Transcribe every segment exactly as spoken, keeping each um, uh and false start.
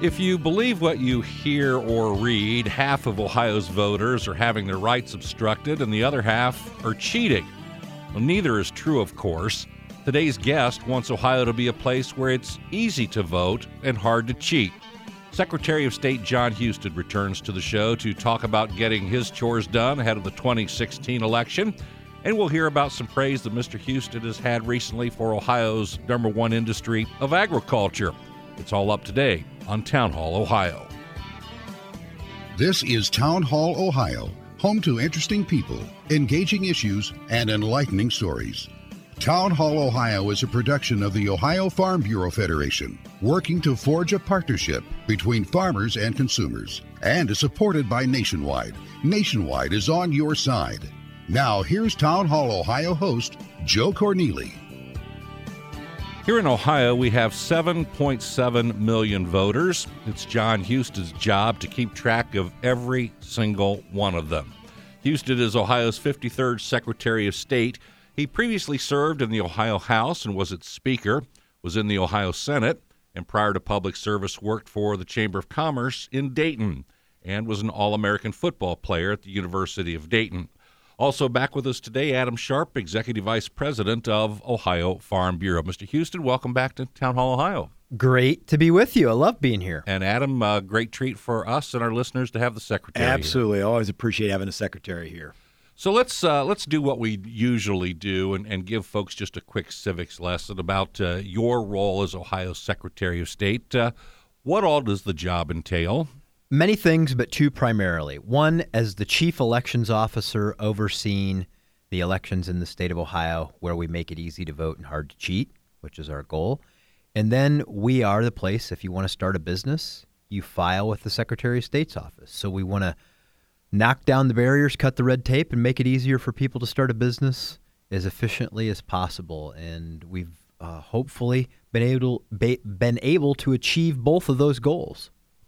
If you believe what you hear or read, half of Ohio's voters are having their rights obstructed and the other half are cheating. Well, neither is true, of course. Today's guest wants Ohio to be a place where it's easy to vote and hard to cheat. Secretary of State Jon Husted returns to the show to talk about getting his chores done ahead of the twenty sixteen election. And we'll hear about some praise that Mister Husted has had recently for Ohio's number one industry of agriculture. It's all up today on Town Hall Ohio. This is Town Hall Ohio, home to interesting people, engaging issues, and enlightening stories. Town Hall Ohio is a production of the Ohio Farm Bureau Federation, working to forge a partnership between farmers and consumers, and is supported by Nationwide. Nationwide is on your side. Now, here's Town Hall Ohio host, Joe Corneli. Here in Ohio, we have seven point seven million voters. It's Jon Husted's job to keep track of every single one of them. Husted is Ohio's fifty-third Secretary of State. He previously served in the Ohio House and was its Speaker, was in the Ohio Senate, and prior to public service worked for the Chamber of Commerce in Dayton, and was an All-American football player at the University of Dayton. Also back with us today, Adam Sharp, Executive Vice President of Ohio Farm Bureau. Mister Husted, welcome back to Town Hall, Ohio. Great to be with you. I love being here. And Adam, uh, great treat for us and our listeners to have the Secretary Absolutely. here. I always appreciate having a Secretary here. So let's uh, let's do what we usually do and, and give folks just a quick civics lesson about uh, your role as Ohio Secretary of State. Uh, what all does the job entail? Many things, but two primarily. One, as the chief elections officer overseeing the elections in the state of Ohio, where we make it easy to vote and hard to cheat, which is our goal. And then we are the place, if you want to start a business, you file with the Secretary of State's office. So we want to knock down the barriers, cut the red tape, and make it easier for people to start a business as efficiently as possible. And we've uh, hopefully been able, been able to achieve both of those goals.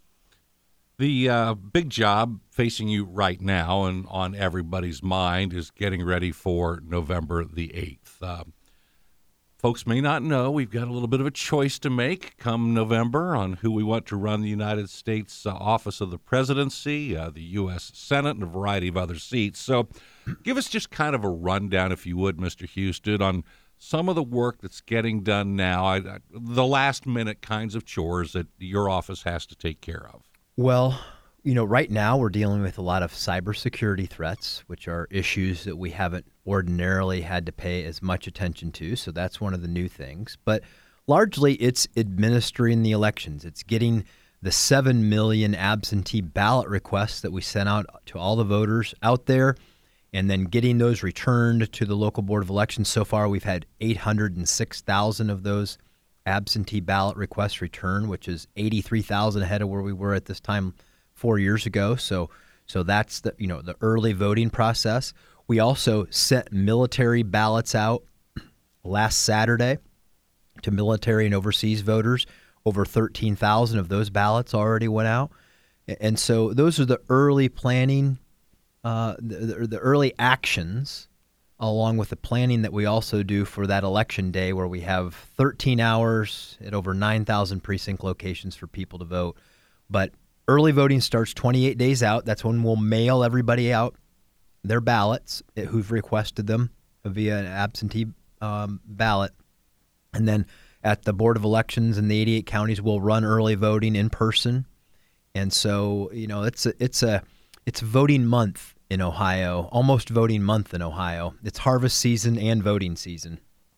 The uh, big job facing you right now and on everybody's mind is getting ready for November the eighth. Uh, folks may not know we've got a little bit of a choice to make come November on who we want to run the United States uh, office of the presidency, uh, the U S Senate, and a variety of other seats. So give us just kind of a rundown, if you would, Mister Husted, on some of the work that's getting done now, I, I, the last-minute kinds of chores that your office has to take care of. Well, you know, right now we're dealing with a lot of cybersecurity threats, which are issues that we haven't ordinarily had to pay as much attention to. So that's one of the new things. But largely it's administering the elections. It's getting the seven million absentee ballot requests that we sent out to all the voters out there, and then getting those returned to the local board of elections. So far, we've had eight hundred six thousand of those absentee ballot requests returned, which is eighty-three thousand ahead of where we were at this time four years ago. So, so that's the you know the early voting process. We also sent military ballots out last Saturday to military and overseas voters. Over thirteen thousand of those ballots already went out, and so those are the early planning, uh, the, the early actions, along with the planning that we also do for that election day, where we have thirteen hours at over nine thousand precinct locations for people to vote. But early voting starts twenty-eight days out. That's when we'll mail everybody out their ballots who've requested them via an absentee um, ballot. And then at the Board of Elections in the eighty-eight counties, we'll run early voting in person. And so, you know, it's a, it's a, it's voting month in Ohio, almost voting month in Ohio. It's harvest season and voting season.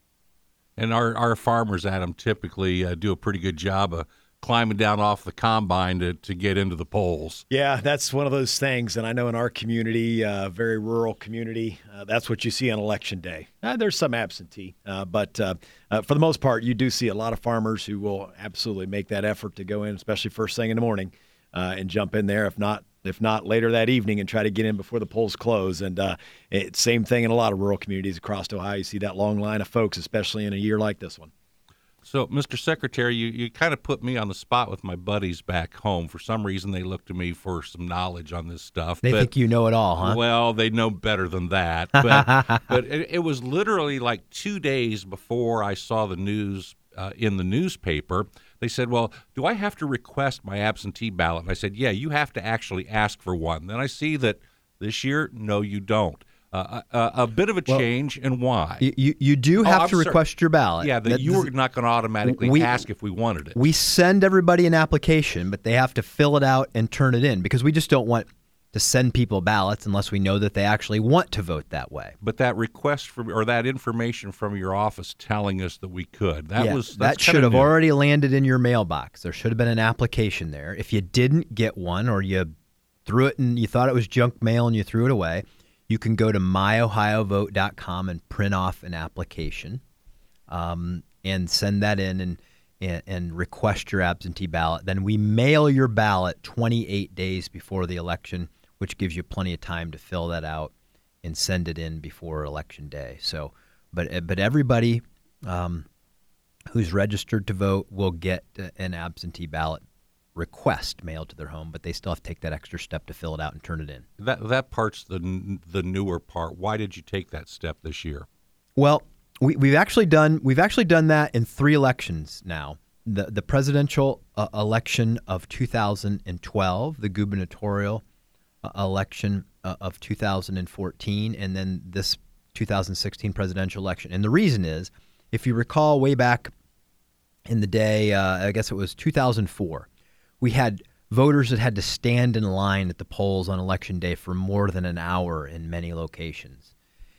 And our, our farmers, Adam, typically uh, do a pretty good job of climbing down off the combine to, to get into the polls. Yeah, that's one of those things. And I know in our community, uh, very rural community, uh, that's what you see on Election Day. Uh, there's some absentee, uh, but uh, uh, for the most part, you do see a lot of farmers who will absolutely make that effort to go in, especially first thing in the morning, uh, and jump in there. If not, if not later that evening, and try to get in before the polls close. And uh, it's same thing in a lot of rural communities across Ohio. You see that long line of folks, especially in a year like this one. So, Mister Secretary, you, you kind of put me on the spot with my buddies back home. For some reason, they look to me for some knowledge on this stuff. They but, think you know it all, huh? Well, they know better than that. But, but it, it was literally like two days before I saw the news uh, in the newspaper, they said, well, do I have to request my absentee ballot? And I said, yeah, you have to actually ask for one. Then I see that this year, no, you don't. Uh, a, a bit of a Well, change, and why? You you do Oh, have I'm to sorry. request your ballot. Yeah, that That- you were not going to automatically we- ask if we wanted it. We send everybody an application, but they have to fill it out and turn it in because we just don't want to send people ballots unless we know that they actually want to vote that way. But that request from or that information from your office telling us that we could, that Yeah, was that that's should kinda have new. already landed in your mailbox. There should have been an application there. If you didn't get one or you threw it and you thought it was junk mail and you threw it away, you can go to my ohio vote dot com and print off an application um, and send that in and, and and request your absentee ballot. Then we mail your ballot twenty-eight days before the election, which gives you plenty of time to fill that out and send it in before election day. So, but but everybody um, who's registered to vote will get uh, an absentee ballot request mailed to their home, but they still have to take that extra step to fill it out and turn it in. That that part's the n- the newer part. Why did you take that step this year? Well, we, we've actually done we've actually done that in three elections now. The the presidential uh, election of two thousand twelve, the gubernatorial uh, election uh, of two thousand fourteen, and then this two thousand sixteen presidential election. And the reason is, if you recall way back in the day, uh, I guess it was two thousand four, we had voters that had to stand in line at the polls on election day for more than an hour in many locations.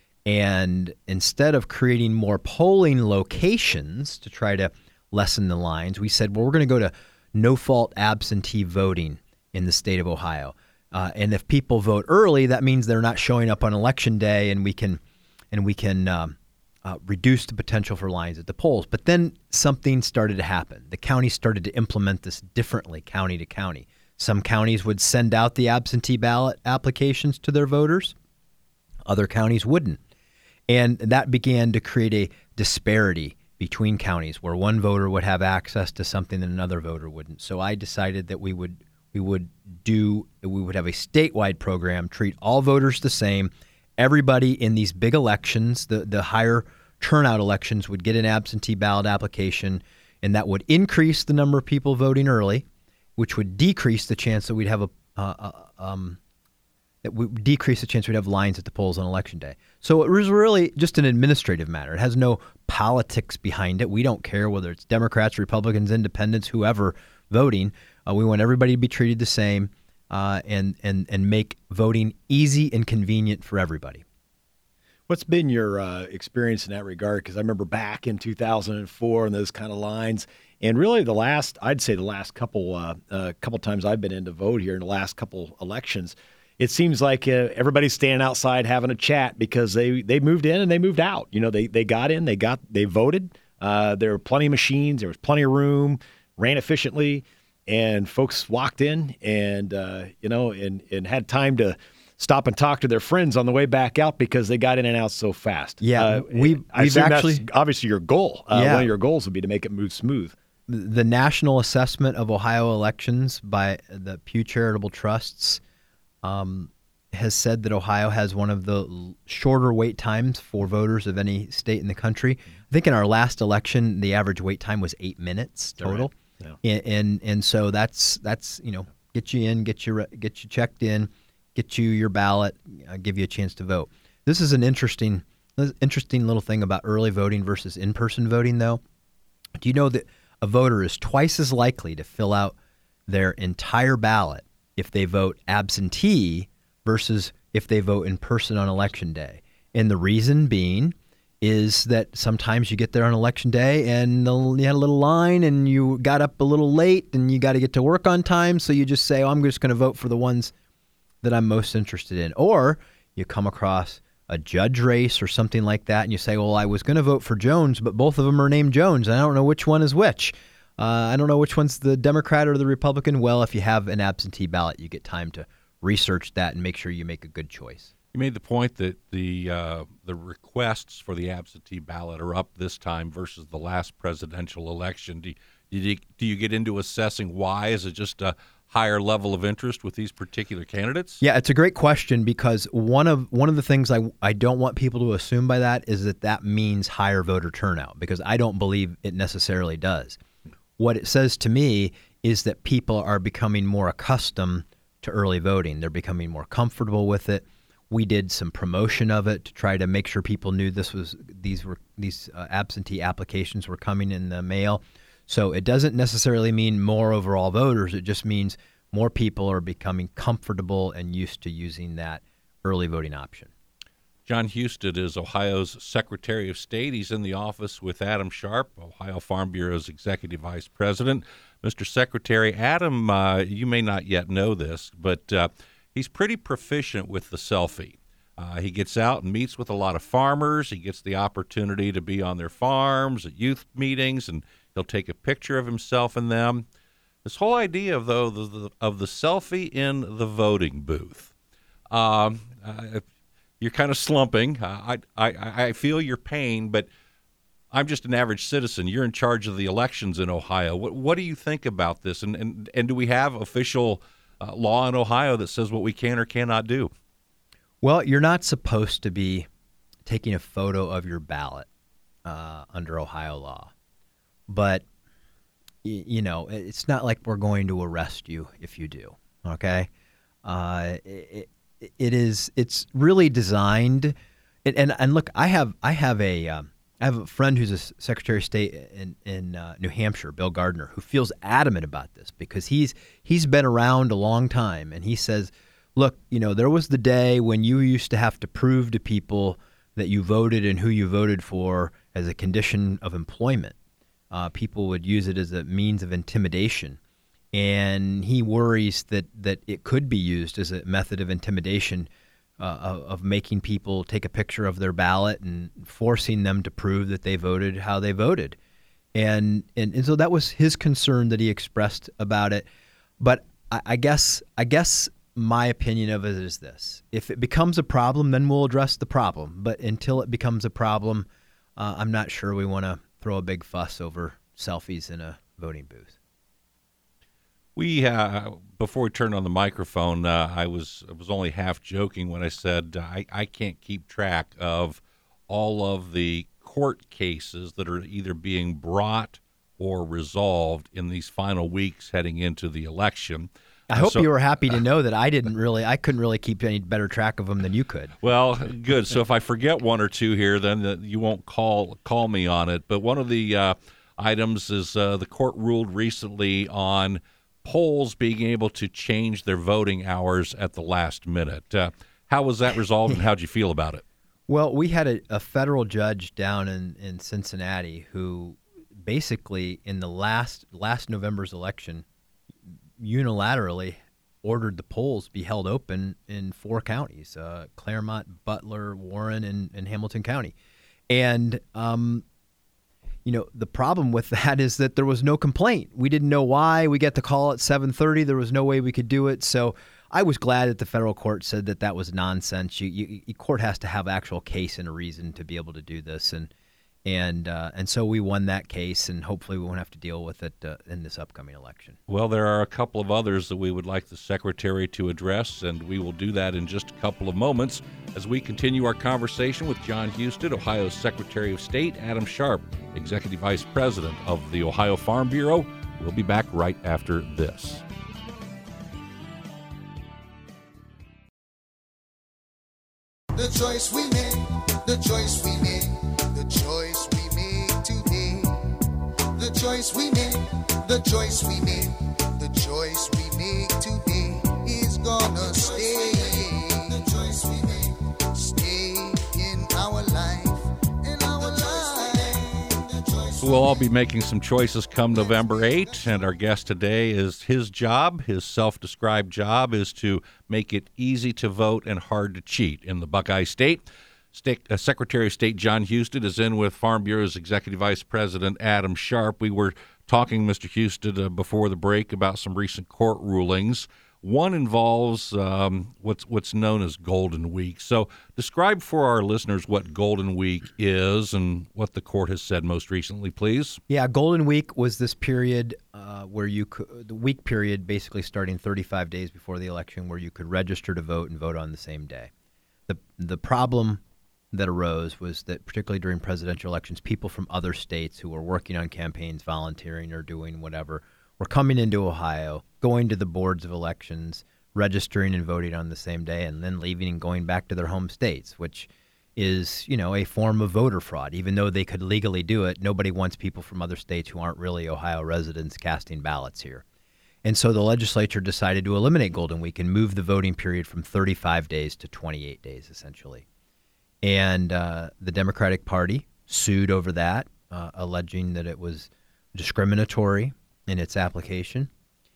And instead of creating more polling locations to try to lessen the lines, we said, well, we're going to go to no-fault absentee voting in the state of Ohio. Uh, and if people vote early, that means they're not showing up on election day, and we can and we can um, uh, reduce the potential for lines at the polls. But then something started to happen. The county started to implement this differently, county to county. Some counties would send out the absentee ballot applications to their voters. Other counties wouldn't. And that began to create a disparity between counties where one voter would have access to something that another voter wouldn't. So I decided that we would we would do we would have a statewide program, treat all voters the same. Everybody in these big elections, the the higher turnout elections, would get an absentee ballot application, and that would increase the number of people voting early, which would decrease the chance that we'd have a uh, uh, um, that would decrease the chance we'd have lines at the polls on election day. So it was really just an administrative matter. It has no politics behind it. We don't care whether it's Democrats, Republicans, Independents, whoever voting. Uh, we want everybody to be treated the same uh, and, and, and make voting easy and convenient for everybody. What's been your uh, experience in that regard? Because I remember back in two thousand four and those kind of lines, and really the last, I'd say the last couple uh, uh, couple times I've been in to vote here in the last couple elections, it seems like uh, everybody's standing outside having a chat because they, they moved in and they moved out. You know, they they got in, they got they voted. Uh, there were plenty of machines, there was plenty of room, ran efficiently, and folks walked in and uh, you know and and had time to stop and talk to their friends on the way back out because they got in and out so fast. Yeah, uh, we've, I we've assume actually that's obviously your goal. Uh, Yeah. One of your goals would be to make it move smooth. the National Assessment of Ohio Elections by the Pew Charitable Trusts um, has said that Ohio has one of the l- shorter wait times for voters of any state in the country. I think in our last election, the average wait time was eight minutes total, Right. and, and and so that's that's you know get you in, get you re- get you checked in, get you your ballot, uh, give you a chance to vote. This is an interesting interesting little thing about early voting versus in-person voting, though. Do you know that a voter is twice as likely to fill out their entire ballot if they vote absentee versus if they vote in person on election day? And the reason being is that sometimes you get there on election day and you had a little line and you got up a little late and you got to get to work on time, so you just say, oh, I'm just going to vote for the ones that I'm most interested in. Or you come across a judge race or something like that, and you say, well, I was going to vote for Jones, but both of them are named Jones, and I don't know which one is which. Uh, I don't know which one's the Democrat or the Republican. Well, if you have an absentee ballot, you get time to research that and make sure you make a good choice. You made the point that the uh, the requests for the absentee ballot are up this time versus the last presidential election. Do you, do you, do you get into assessing why? Is it just a higher level of interest with these particular candidates? Yeah, it's a great question because one of one of the things I, I don't want people to assume by that is that that means higher voter turnout, because I don't believe it necessarily does. What it says to me is that people are becoming more accustomed to early voting. They're becoming more comfortable with it. We did some promotion of it to try to make sure people knew this was these were these uh, absentee applications were coming in the mail. So it doesn't necessarily mean more overall voters. It just means more people are becoming comfortable and used to using that early voting option. John Husted is Ohio's Secretary of State. He's in the office with Adam Sharp, Ohio Farm Bureau's Executive Vice President. Mister Secretary, Adam, uh, you may not yet know this, but uh, he's pretty proficient with the selfie. Uh, he gets out and meets with a lot of farmers. He gets the opportunity to be on their farms, at youth meetings, and he'll take a picture of himself in them. This whole idea of, though, the, the, of the selfie in the voting booth. Um, uh, you're kind of slumping. Uh, I, I, I feel your pain, but I'm just an average citizen. You're in charge of the elections in Ohio. What, what do you think about this? And, and, and do we have official uh, law in Ohio that says what we can or cannot do? Well, you're not supposed to be taking a photo of your ballot uh, under Ohio law. But, y- you know, it's not like we're going to arrest you if you do, okay? Uh, it, it is, it's really designed, and, and, and look, I have I have a um, I have a friend who's a Secretary of State in, in uh, New Hampshire, Bill Gardner, who feels adamant about this because he's he's been around a long time, and he says, look, you know, there was the day when you used to have to prove to people that you voted and who you voted for as a condition of employment. Uh, people would use it as a means of intimidation. And he worries that, that it could be used as a method of intimidation, uh, of, of making people take a picture of their ballot and forcing them to prove that they voted how they voted. And and, and so that was his concern that he expressed about it. But I, I guess I guess my opinion of it is this. If it becomes a problem, then we'll address the problem. But until it becomes a problem, uh, I'm not sure we want to throw a big fuss over selfies in a voting booth. We uh, before we turned on the microphone, uh, I was I was only half joking when I said uh, I, I can't keep track of all of the court cases that are either being brought or resolved in these final weeks heading into the election. I hope so, you were happy to know that I didn't really, I couldn't really keep any better track of them than you could. Well, good. So if I forget one or two here, then uh, you won't call call me on it. But one of the uh, items is uh, the court ruled recently on polls being able to change their voting hours at the last minute. Uh, how was that resolved, and how did you feel about it? Well, we had a, a federal judge down in, in Cincinnati who basically in the last last November's election unilaterally ordered the polls be held open in four counties, uh, Claremont, Butler, Warren, and, and Hamilton County. And, um, you know, the problem with that is that there was no complaint. We didn't know why. We got the call at seven thirty. There was no way we could do it. So I was glad that the federal court said that that was nonsense. You, you, you court has to have actual case and a reason to be able to do this. And And uh, and so we won that case, and hopefully we won't have to deal with it uh, in this upcoming election. Well, there are a couple of others that we would like the Secretary to address, and we will do that in just a couple of moments as we continue our conversation with John Husted, Ohio's Secretary of State, Adam Sharp, Executive Vice President of the Ohio Farm Bureau. We'll be back right after this. The choice we make, the choice we make. The choice we make today. The choice we make. The choice we make. The choice we make today is gonna stay. The choice we make. Stay in our life. In our life. We'll all be making some choices come November eighth, and our guest today is his job, his self-described job is to make it easy to vote and hard to cheat in the Buckeye State. State, uh, Secretary of State John Husted is in with Farm Bureau's Executive Vice President Adam Sharp. We were talking, Mister Husted, uh, before the break about some recent court rulings. One involves um, what's what's known as Golden Week. So describe for our listeners what Golden Week is and what the court has said most recently, please. Yeah, Golden Week was this period uh, where you could, the week period basically starting thirty-five days before the election, where you could register to vote and vote on the same day. The the problem that arose was that particularly during presidential elections, people from other states who were working on campaigns, volunteering or doing whatever, were coming into Ohio, going to the boards of elections, registering and voting on the same day, and then leaving and going back to their home states, which is, you know, a form of voter fraud. Even though they could legally do it, nobody wants people from other states who aren't really Ohio residents casting ballots here. And so the legislature decided to eliminate Golden Week and move the voting period from thirty-five days to twenty-eight days, essentially. And uh, the Democratic Party sued over that, uh, alleging that it was discriminatory in its application.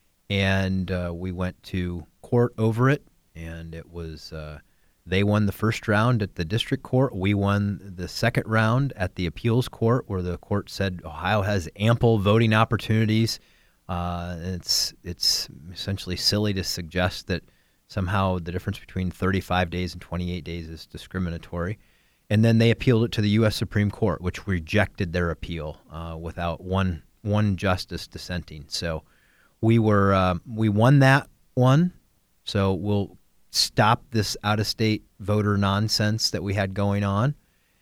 And uh, we went to court over it, and it was uh, they won the first round at the district court. We won the second round at the appeals court, where the court said Ohio has ample voting opportunities. Uh, it's it's essentially silly to suggest that somehow the difference between thirty-five days and twenty-eight days is discriminatory. And then they appealed it to the U S Supreme Court, which rejected their appeal uh, without one one justice dissenting. So we were uh, we won that one. So we'll stop this out-of-state voter nonsense that we had going on,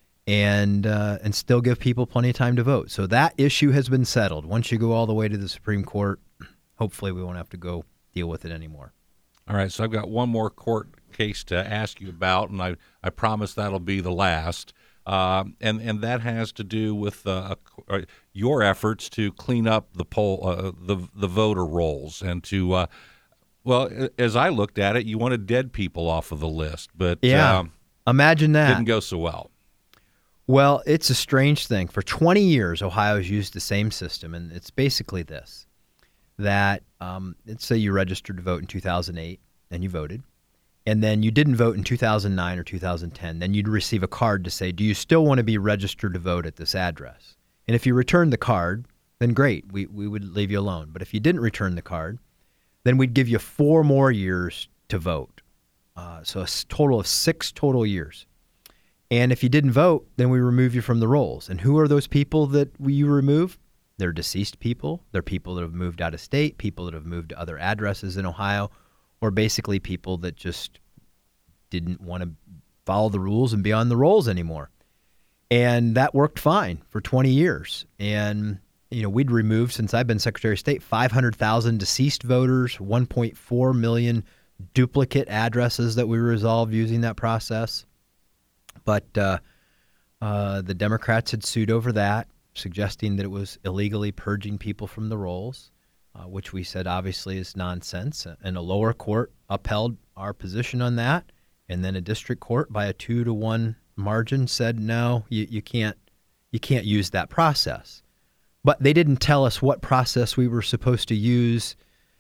and uh, and still give people plenty of time to vote. So that issue has been settled. Once you go all the way to the Supreme Court, hopefully we won't have to go deal with it anymore. All right, so I've got one more court case to ask you about, and I, I promise that'll be the last. Uh, and and that has to do with uh, uh, your efforts to clean up the poll, uh, the the voter rolls, and to uh, well, as I looked at it, you wanted dead people off of the list, but yeah, um, imagine that didn't go so well. Well, it's a strange thing. For twenty years, Ohio's used the same system, and it's basically this: that um, let's say you registered to vote in two thousand eight and you voted, and then you didn't vote in two thousand nine or two thousand ten, then you'd receive a card to say, do you still want to be registered to vote at this address? And if you returned the card, then great, we, we would leave you alone. But if you didn't return the card, then we'd give you four more years to vote. Uh, so a total of six total years. And if you didn't vote, then we remove you from the rolls. And who are those people that we remove? They're deceased people. They're people that have moved out of state, people that have moved to other addresses in Ohio, or basically people that just didn't want to follow the rules and be on the rolls anymore. And that worked fine for twenty years. And, you know, we'd removed, since I've been Secretary of State, five hundred thousand deceased voters, one point four million duplicate addresses that we resolved using that process. But uh, uh, the Democrats had sued over that, suggesting that it was illegally purging people from the rolls. Uh, which we said obviously is nonsense. And a lower court upheld our position on that. And then a district court by a two to one margin said, no, you, you can't you can't use that process. But they didn't tell us what process we were supposed to use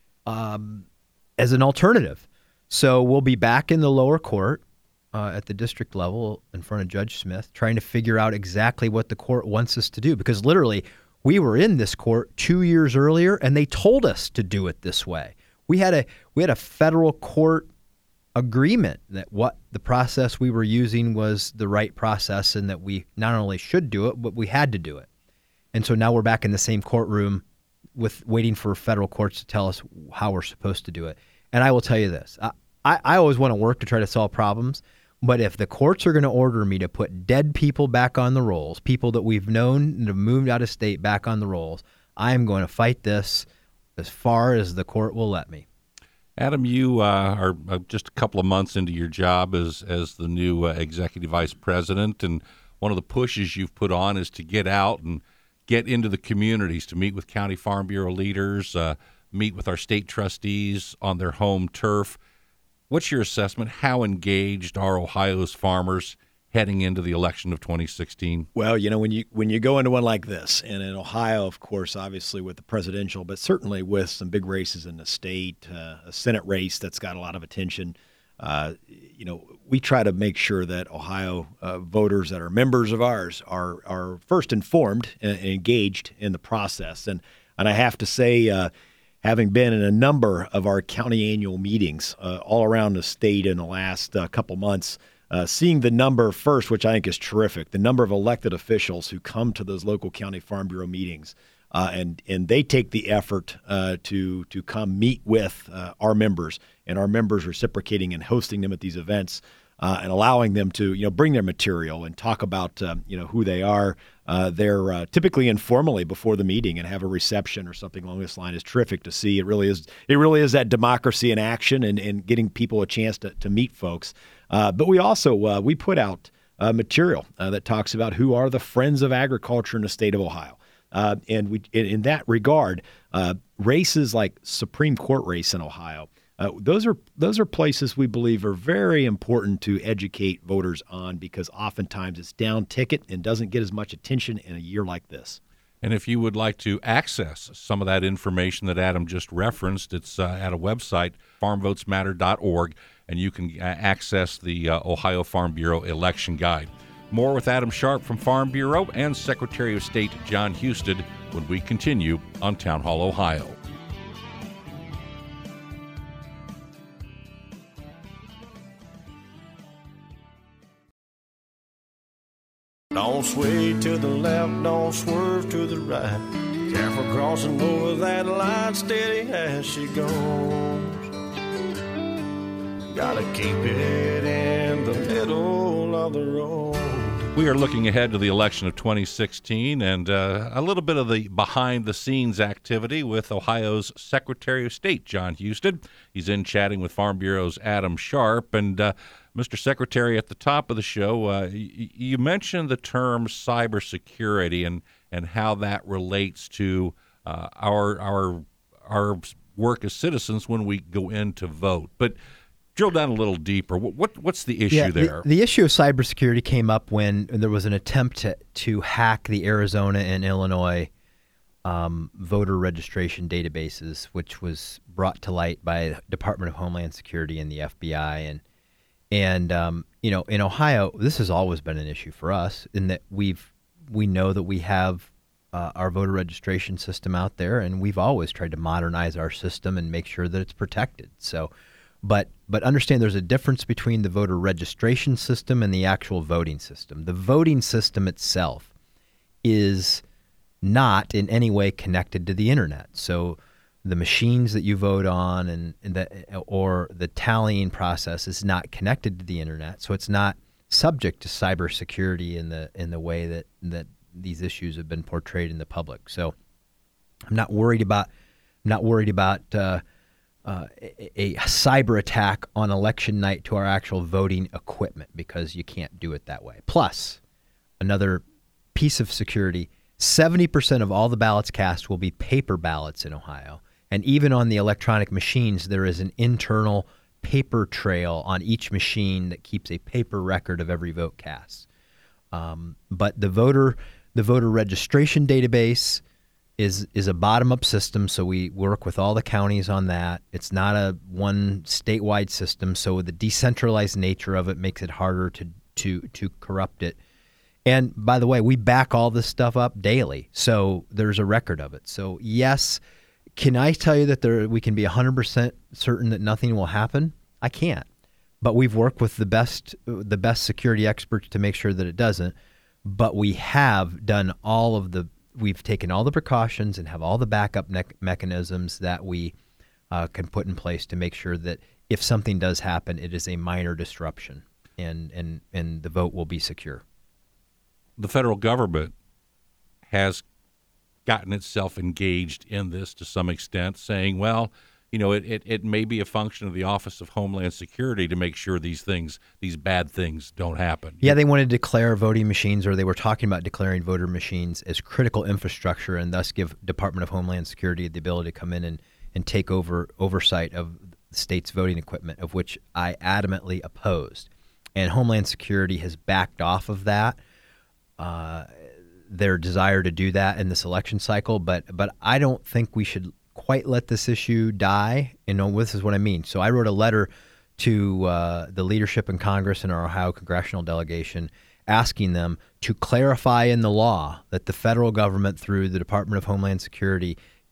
um, as an alternative. So we'll be back in the lower court uh, at the district level in front of Judge Smith trying to figure out exactly what the court wants us to do. Because literally, we were in this court two years earlier, and they told us to do it this way. We had a we had a federal court agreement that what the process we were using was the right process, and that we not only should do it, but we had to do it. And so now we're back in the same courtroom with waiting for federal courts to tell us how we're supposed to do it. And I will tell you this: I, I, I always want to work to try to solve problems. But if the courts are going to order me to put dead people back on the rolls, people that we've known and have moved out of state back on the rolls, I am going to fight this as far as the court will let me. Adam, you uh, are just a couple of months into your job as as the new uh, executive vice president, and one of the pushes you've put on is to get out and get into the communities, to meet with County Farm Bureau leaders, uh, meet with our state trustees on their home turf. What's your assessment? How engaged are Ohio's farmers heading into the election of twenty sixteen? Well, you know, when you when you go into one like this, and in Ohio, of course, obviously with the presidential, but certainly with some big races in the state, uh, a Senate race that's got a lot of attention, uh, you know, we try to make sure that Ohio uh, voters that are members of ours are are first informed and engaged in the process. And and I have to say, uh, having been in a number of our county annual meetings uh, all around the state in the last uh, couple months, uh, seeing the number first, which I think is terrific, the number of elected officials who come to those local county farm bureau meetings, uh, and and they take the effort uh, to to come meet with uh, our members, and our members reciprocating and hosting them at these events. Uh, and allowing them to, you know, bring their material and talk about, uh, you know, who they are. Uh, they're uh, typically informally before the meeting and have a reception or something along this line is terrific to see. It really is. It really is that democracy in action and, and getting people a chance to, to meet folks. Uh, but we also uh, we put out uh, material uh, that talks about who are the friends of agriculture in the state of Ohio. Uh, and we, in, in that regard, uh, races like Supreme Court race in Ohio. Uh, those are those are places we believe are very important to educate voters on, because oftentimes it's down ticket and doesn't get as much attention in a year like this. And if you would like to access some of that information that Adam just referenced, it's uh, at a website, farm votes matter dot org, and you can uh, access the uh, Ohio Farm Bureau Election Guide. More with Adam Sharp from Farm Bureau and Secretary of State Jon Husted when we continue on Town Hall Ohio. Don't sway to the left, don't swerve to the right. Careful crossing over that line, steady as she goes. Gotta keep it in the middle of the road. We are looking ahead to the election of twenty sixteen and uh, a little bit of the behind-the-scenes activity with Ohio's Secretary of State, Jon Husted. He's in chatting with Farm Bureau's Adam Sharp. And uh, Mister Secretary, at the top of the show, uh, y- you mentioned the term cybersecurity and, and how that relates to uh, our our our work as citizens when we go in to vote. But drill down a little deeper. What, what what's the issue yeah, there? The, the issue of cybersecurity came up when there was an attempt to, to hack the Arizona and Illinois um, voter registration databases, which was brought to light by the Department of Homeland Security and the F B I. And and um, you know, in Ohio, this has always been an issue for us in that we've we know that we have uh, our voter registration system out there, and we've always tried to modernize our system and make sure that it's protected. So. But but understand there's a difference between the voter registration system and the actual voting system. The voting system itself is not in any way connected to the internet. So the machines that you vote on and, and the, or the tallying process is not connected to the internet. So it's not subject to cybersecurity in the in the way that, that these issues have been portrayed in the public. So I'm not worried about I'm not worried about uh, Uh, a, a cyber attack on election night to our actual voting equipment, because you can't do it that way. Plus, another piece of security, seventy percent of all the ballots cast will be paper ballots in Ohio. And even on the electronic machines, there is an internal paper trail on each machine that keeps a paper record of every vote cast. Um, but the voter, the voter registration database is is a bottom-up system, so we work with all the counties on that. It's not a one statewide system, so the decentralized nature of it makes it harder to to to corrupt it. And by the way, we back all this stuff up daily, so there's a record of it. So yes, can I tell you that there we can be one hundred percent certain that nothing will happen? I can't. But we've worked with the best the best security experts to make sure that it doesn't. But we have done all of the We've taken all the precautions and have all the backup ne- mechanisms that we uh, can put in place to make sure that if something does happen, it is a minor disruption and, and, and the vote will be secure. The federal government has gotten itself engaged in this to some extent, saying, well, you know, it, it, it may be a function of the Office of Homeland Security to make sure these things, these bad things don't happen. Yeah, they want to declare voting machines, or they were talking about declaring voter machines as critical infrastructure and thus give Department of Homeland Security the ability to come in and, and take over oversight of the state's voting equipment, of which I adamantly opposed. And Homeland Security has backed off of that, uh, their desire to do that in this election cycle. But but I don't think we should quite let this issue die. You know, this is what I mean. So I wrote a letter to uh, the leadership in Congress and our Ohio congressional delegation asking them to clarify in the law that the federal government through the Department of Homeland Security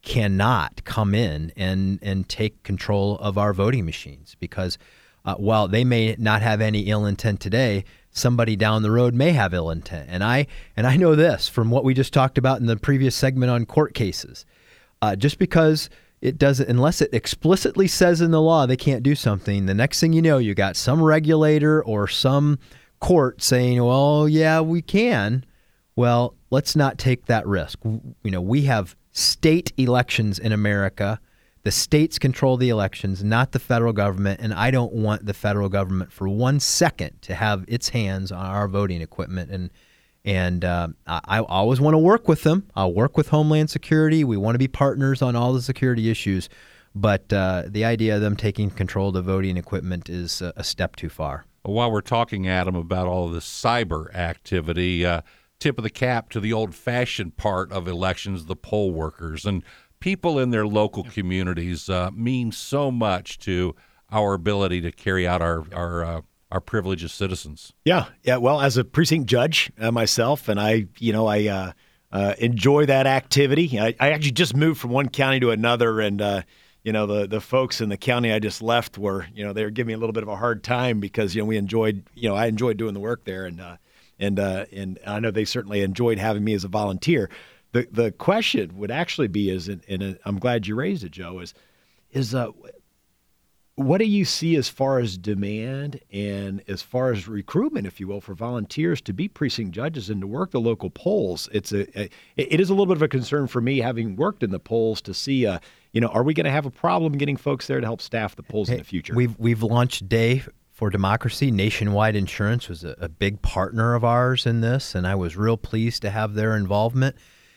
cannot come in and, and take control of our voting machines because uh, while they may not have any ill intent today, somebody down the road may have ill intent. And I and I know this from what we just talked about in the previous segment on court cases. Uh, just because it doesn't, unless it explicitly says in the law they can't do something, the next thing you know, you got some regulator or some court saying, well, yeah, we can. Well, let's not take that risk. You know, we have state elections in America. The states control the elections, not the federal government, and I don't want the federal government for one second to have its hands on our voting equipment. And and uh, I, I always want to work with them. I'll work with Homeland Security. We want to be partners on all the security issues, but uh, the idea of them taking control of the voting equipment is a, a step too far. While we're talking, Adam, about all of this cyber activity, uh, tip of the cap to the old-fashioned part of elections, the poll workers. And people in their local communities uh, mean so much to our ability to carry out our our, uh, our privilege as citizens. Yeah, yeah. Well, as a precinct judge uh, myself, and I, you know, I uh, uh, enjoy that activity. I, I actually just moved from one county to another, and uh, you know, the the folks in the county I just left were, you know, they were giving me a little bit of a hard time because you know we enjoyed, you know, I enjoyed doing the work there, and uh, and uh, and I know they certainly enjoyed having me as a volunteer. The the question would actually be is, and, and I'm glad you raised it, Joe, is is uh, what do you see as far as demand and as far as recruitment, if you will, for volunteers to be precinct judges and to work the local polls? It's a, a it is a little bit of a concern for me, having worked in the polls, to see, uh, you know, are we going to have a problem getting folks there to help staff the polls hey, in the future? We've we've launched Day for Democracy. Nationwide Insurance was a, a big partner of ours in this, and I was real pleased to have their involvement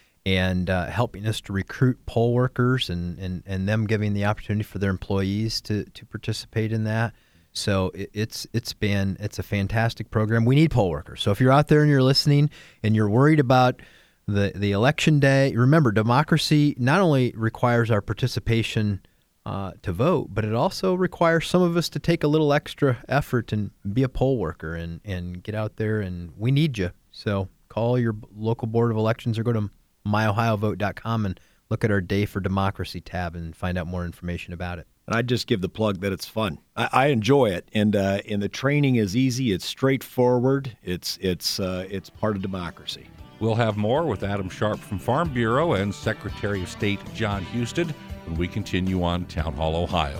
and uh, helping us to recruit poll workers and, and, and them giving the opportunity for their employees to, to participate in that. So it, it's it's been it's a fantastic program. We need poll workers. So if you're out there and you're listening and you're worried about the, the election day, remember, democracy not only requires our participation uh, to vote, but it also requires some of us to take a little extra effort and be a poll worker and, and get out there, and we need you. So call your local board of elections or go to my ohio vote dot com and look at our Day for Democracy tab and find out more information about it. And I just give the plug that it's fun. I, I enjoy it, and uh, and the training is easy. It's straightforward. It's it's uh, it's part of democracy. We'll have more with Adam Sharp from Farm Bureau and Secretary of State Jon Husted when we continue on Town Hall Ohio.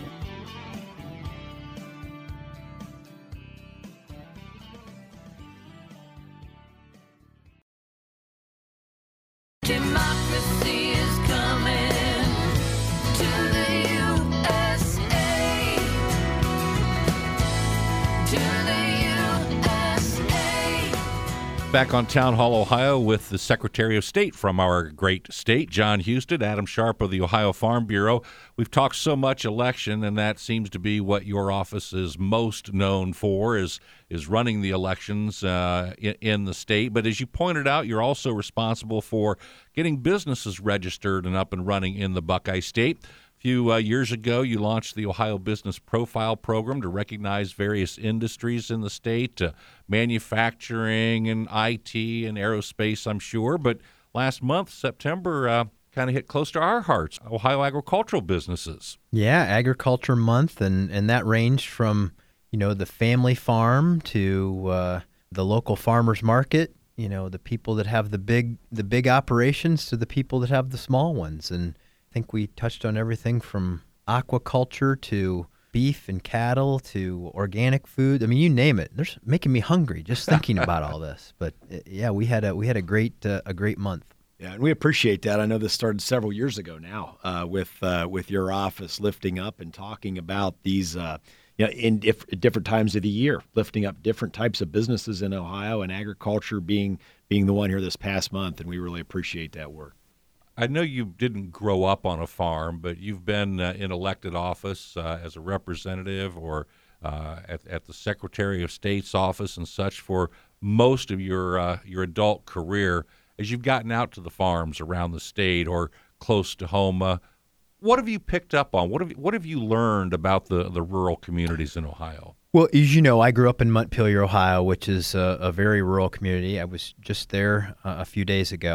Democracy is coming to the U S A. To the U S A. Back on Town Hall Ohio with the Secretary of State from our great state, Jon Husted, Adam Sharp of the Ohio Farm Bureau. We've talked so much election, and that seems to be what your office is most known for, is is running the elections uh, in, in the state. But as you pointed out, you're also responsible for getting businesses registered and up and running in the Buckeye State. A few uh, years ago, you launched the Ohio Business Profile Program to recognize various industries in the state, uh, manufacturing and I T and aerospace, I'm sure. But last month, September, uh, kind of hit close to our hearts, Ohio agricultural businesses. Yeah, Agriculture Month, and, and that ranged from, you know, the family farm to uh, the local farmers market, you know, the people that have the big the big operations to the people that have the small ones. And I think we touched on everything from aquaculture to beef and cattle to organic food. I mean, you name it. They're making me hungry just thinking about all this. But uh, yeah, we had a we had a great uh, a great month. Yeah, and we appreciate that. I know this started several years ago now uh, with uh, with your office lifting up and talking about these, uh, you know, in diff- different times of the year, lifting up different types of businesses in Ohio, and agriculture being being the one here this past month, and we really appreciate that work. I know you didn't grow up on a farm, but you've been uh, in elected office uh, as a representative or uh, at, at the Secretary of State's office and such for most of your uh, your adult career. As you've gotten out to the farms around the state or close to home, uh, what have you picked up on? What have what have you learned about the, the rural communities in Ohio? Well, as you know, I grew up in Montpelier, Ohio, which is a, a very rural community. I was just there uh, a few days ago.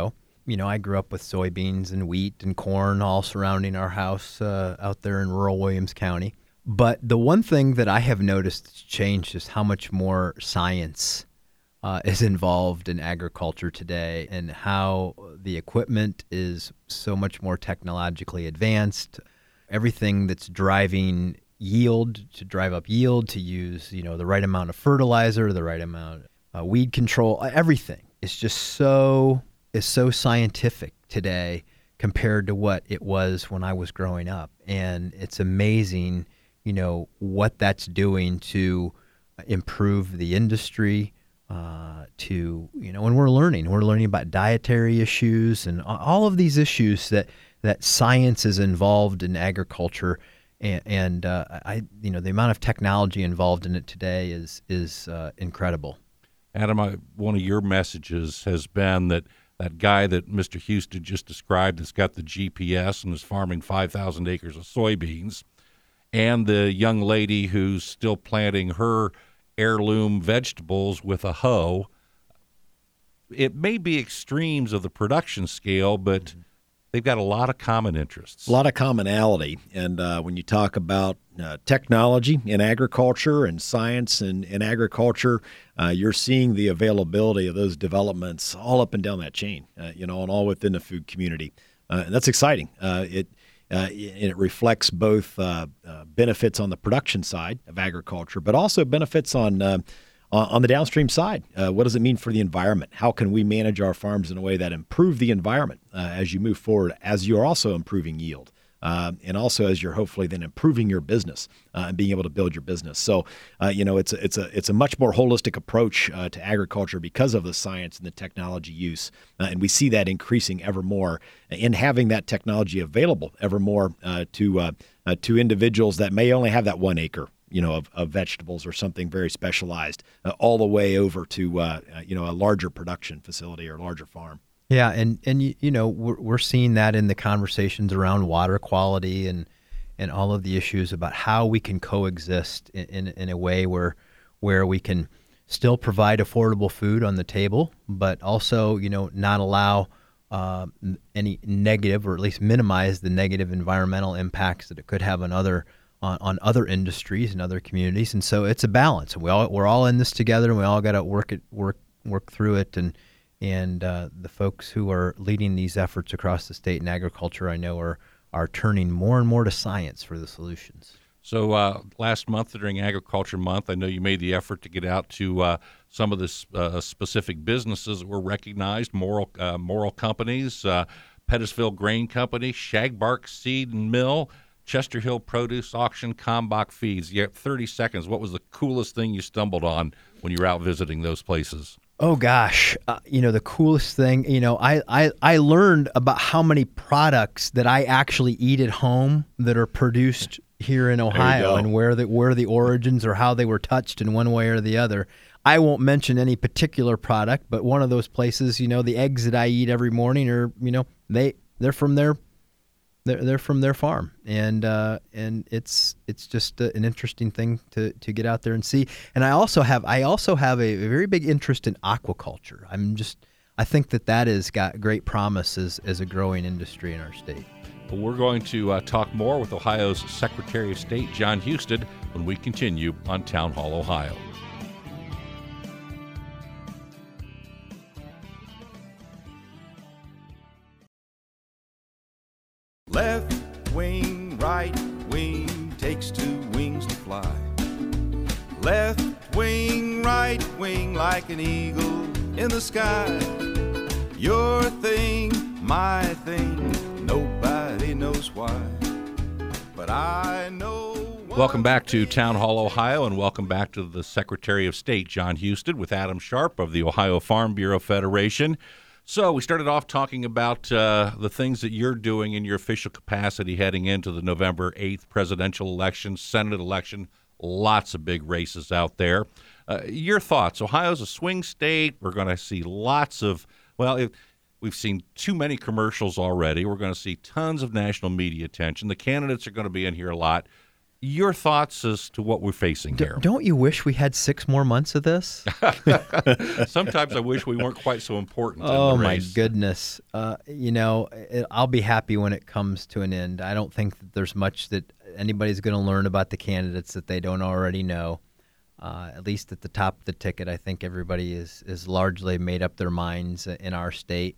you know, I grew up with soybeans and wheat and corn all surrounding our house uh, out there in rural Williams County. But the one thing that I have noticed that's changed is how much more science uh, is involved in agriculture today, and how the equipment is so much more technologically advanced. Everything that's driving yield, to drive up yield, to use, you know, the right amount of fertilizer, the right amount of uh, weed control, everything is just so is so scientific today compared to what it was when I was growing up. And it's amazing, you know, what that's doing to improve the industry, uh, to, you know, and we're learning. We're learning about dietary issues and all of these issues that, that science is involved in agriculture. And, and uh, I, you know, the amount of technology involved in it today is is uh, incredible. Adam, I, one of your messages has been that that guy that Mister Houston just described that's got the G P S and is farming five thousand acres of soybeans, and the young lady who's still planting her heirloom vegetables with a hoe. It may be extremes of the production scale, but mm-hmm. they've got a lot of common interests. A lot of commonality. And uh, when you talk about uh, technology in agriculture and science in, in agriculture, uh, you're seeing the availability of those developments all up and down that chain, uh, you know, and all within the food community. Uh, and that's exciting. Uh, it uh, it reflects both uh, uh, benefits on the production side of agriculture, but also benefits on uh, on the downstream side. Uh, what does it mean for the environment? How can we manage our farms in a way that improve the environment uh, as you move forward, as you're also improving yield, uh, and also as you're hopefully then improving your business uh, and being able to build your business. So, uh, you know, it's a, it's a it's a much more holistic approach uh, to agriculture because of the science and the technology use, uh, and we see that increasing ever more, and having that technology available ever more uh, to uh, uh, to individuals that may only have that one acre. You know, of, of vegetables or something very specialized, uh, all the way over to, uh, uh, you know, a larger production facility or larger farm. Yeah, and, and you, you know, we're, we're seeing that in the conversations around water quality and and all of the issues about how we can coexist in, in, in a way where where we can still provide affordable food on the table, but also, you know, not allow uh, any negative, or at least minimize the negative environmental impacts that it could have on other On, on other industries and other communities. And so it's a balance. We all we're all in this together, and we all got to work it work work through it. And and uh, the folks who are leading these efforts across the state in agriculture, I know, are are turning more and more to science for the solutions. So uh, last month during Agriculture Month, I know you made the effort to get out to uh, some of the uh, specific businesses that were recognized, Morrill uh, Morrill companies, uh, Pettisville Grain Company, Shagbark Seed and Mill, Chester Hill Produce Auction, Kalmbach Feeds. You have thirty seconds. What was the coolest thing you stumbled on when you were out visiting those places? Oh, gosh. Uh, you know, the coolest thing, you know, I, I, I learned about how many products that I actually eat at home that are produced here in Ohio, and where the, where the origins or how they were touched in one way or the other. I won't mention any particular product, but one of those places, you know, the eggs that I eat every morning are, you know, they, they're from their They're they're from their farm, and uh, and it's it's just a, an interesting thing to, to get out there and see. And I also have I also have a, a very big interest in aquaculture. I'm just I think that that has got great promise as, as a growing industry in our state. Well, we're going to uh, talk more with Ohio's Secretary of State, John Husted, when we continue on Town Hall Ohio. Left wing, right wing, takes two wings to fly. Left wing, right wing, like an eagle in the sky. Your thing, my thing, nobody knows why, but I know. Welcome back to Town Hall, Ohio, and welcome back to the Secretary of State, John Husted, with Adam Sharp of the Ohio Farm Bureau Federation. So we started off talking about uh, the things that you're doing in your official capacity heading into the November eighth presidential election, Senate election. Lots of big races out there. Uh, your thoughts? Ohio's a swing state. We're going to see lots of, well, it, we've seen too many commercials already. We're going to see tons of national media attention. The candidates are going to be in here a lot. Your thoughts as to what we're facing D- here. Don't you wish we had six more months of this? Sometimes I wish we weren't quite so important. Oh, in the my race. goodness. Uh, you know, it, I'll be happy when it comes to an end. I don't think that there's much that anybody's going to learn about the candidates that they don't already know. Uh, at least at the top of the ticket, I think everybody is, is largely made up their minds in our state.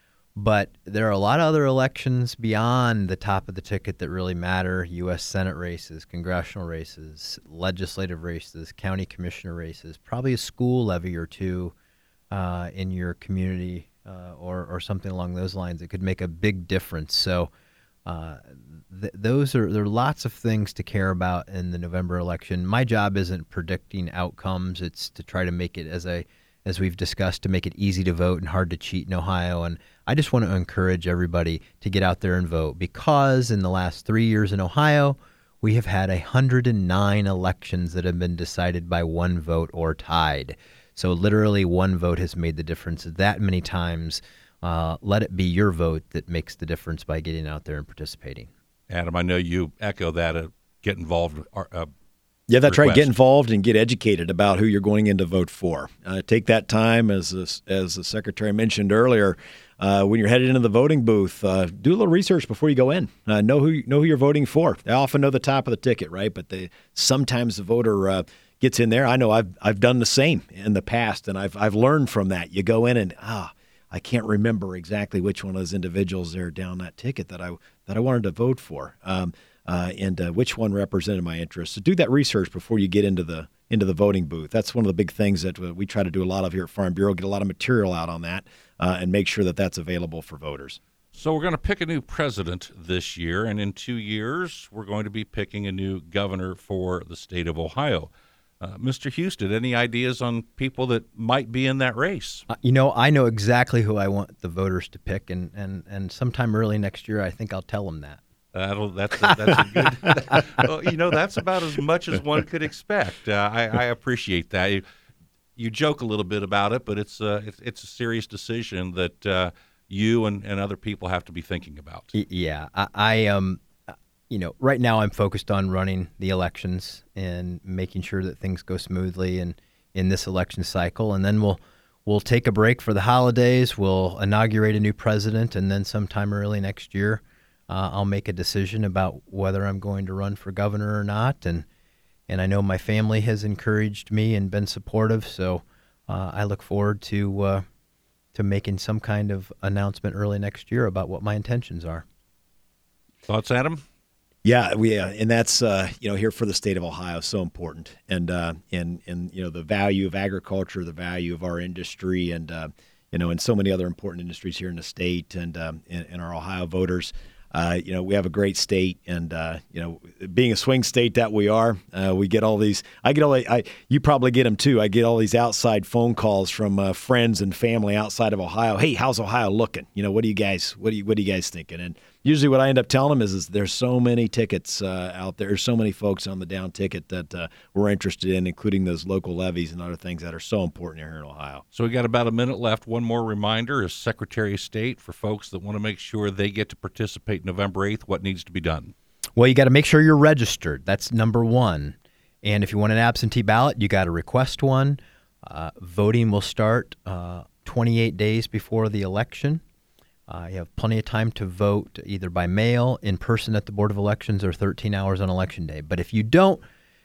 But there are a lot of other elections beyond the top of the ticket that really matter. U S Senate races, congressional races, legislative races, county commissioner races, probably a school levy or two uh, in your community uh, or, or something along those lines that could make a big difference. So uh, th- those are there are lots of things to care about in the November election. My job isn't predicting outcomes. It's to try to make it, as I as we've discussed, to make it easy to vote and hard to cheat in Ohio. And I just want to encourage everybody to get out there and vote, because in the last three years in Ohio, we have had one hundred nine elections that have been decided by one vote or tied. So literally one vote has made the difference that many times. Uh, let it be your vote that makes the difference by getting out there and participating. Adam, I know you echo that. Uh, get involved. Uh, Yeah, that's right. request. Get involved and get educated about who you're going in to vote for. Uh, take that time, as the, as the secretary mentioned earlier, uh, when you're headed into the voting booth, uh, do a little research before you go in. Uh, know who know who you're voting for. They often know the top of the ticket, right? But they sometimes the voter uh, gets in there. I know I've I've done the same in the past, and I've I've learned from that. You go in and ah. I can't remember exactly which one of those individuals there down that ticket that I that I wanted to vote for. Um, Uh, and uh, which one represented my interests. So do that research before you get into the into the voting booth. That's one of the big things that uh, we try to do a lot of here at Farm Bureau, get a lot of material out on that uh, and make sure that that's available for voters. So we're going to pick a new president this year, and in two years we're going to be picking a new governor for the state of Ohio. Uh, Mister Houston, any ideas on people that might be in that race? Uh, you know, I know exactly who I want the voters to pick, and, and, and sometime early next year, I think I'll tell them that. That'll, that's a, that's a good. Well, you know, that's about as much as one could expect. Uh, I, I appreciate that. You, you joke a little bit about it, but it's uh, it's, it's a serious decision that uh, you and, and other people have to be thinking about. Y- Yeah, I, I um, you know, right now I'm focused on running the elections and making sure that things go smoothly in, in this election cycle, and then we'll we'll take a break for the holidays. We'll inaugurate a new president, and then sometime early next year, Uh, I'll make a decision about whether I'm going to run for governor or not, and and I know my family has encouraged me and been supportive, so uh, I look forward to uh, to making some kind of announcement early next year about what my intentions are. Thoughts, Adam? Yeah, we uh, and that's uh, you know here for the state of Ohio, so important, and uh, and and you know the value of agriculture, the value of our industry, and uh, you know and so many other important industries here in the state, and um, and, and our Ohio voters. Uh, you know, we have a great state, and uh, you know, being a swing state that we are, uh, we get all these. I get all. I you probably get them too. I get all these outside phone calls from uh, friends and family outside of Ohio. Hey, how's Ohio looking? You know, what do you guys? What do you? What are you guys thinking? And usually, what I end up telling them is, is there's so many tickets uh, out there. There's so many folks on the down ticket that uh, we're interested in, including those local levies and other things that are so important here in Ohio. So we got about a minute left. One more reminder as Secretary of State for folks that want to make sure they get to participate November eighth, what needs to be done? Well, you got to make sure you're registered. That's number one. And if you want an absentee ballot, you got to request one. Uh, voting will start uh, twenty-eight days before the election. Uh, you have plenty of time to vote either by mail, in person at the Board of Elections, or thirteen hours on Election Day. But if you don't,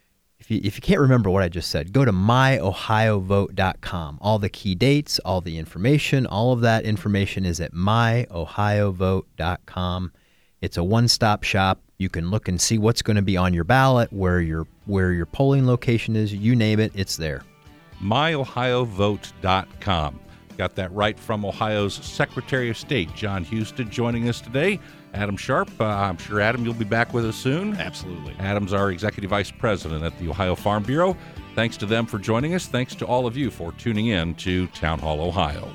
if you if you can't remember what I just said, go to my ohio vote dot com. All the key dates, all the information, all of that information is at my ohio vote dot com. It's a one-stop shop. You can look and see what's going to be on your ballot, where your where your polling location is. You name it, it's there. my ohio vote dot com. Got that right from Ohio's Secretary of State, John Houston, joining us today. Adam Sharp, uh, I'm sure, Adam, you'll be back with us soon. Absolutely. Adam's our Executive Vice President at the Ohio Farm Bureau. Thanks to them for joining us. Thanks to all of you for tuning in to Town Hall Ohio.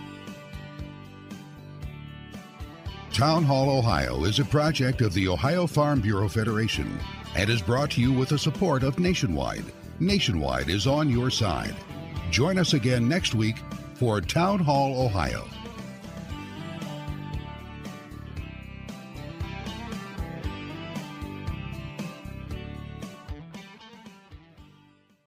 Town Hall Ohio is a project of the Ohio Farm Bureau Federation and is brought to you with the support of Nationwide. Nationwide is on your side. Join us again next week for Town Hall Ohio.